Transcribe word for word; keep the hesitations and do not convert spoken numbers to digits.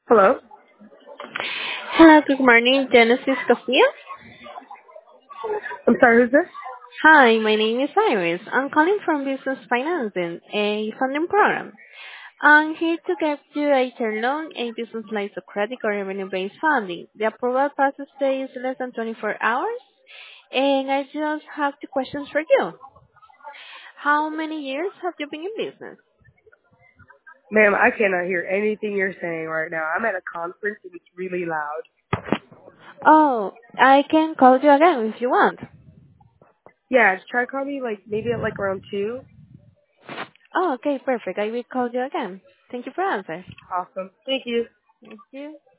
Hello? Hello, good morning, Genesis Castillo. I'm sorry, who's this? Hi, my name is Iris. I'm calling from Business Financing, a funding program. I'm here to get you a term loan, a business line of credit or revenue-based funding. The approval process takes less than twenty-four hours, and I just have two questions for you. How many years have you been in business? Ma'am, I cannot hear anything you're saying right now. I'm at a conference and it's really loud. Oh, I can call you again if you want. Yeah, just try to call me like maybe at like around two. Oh, okay, perfect. I will call you again. Thank you for answering. Awesome. Thank you. Thank you.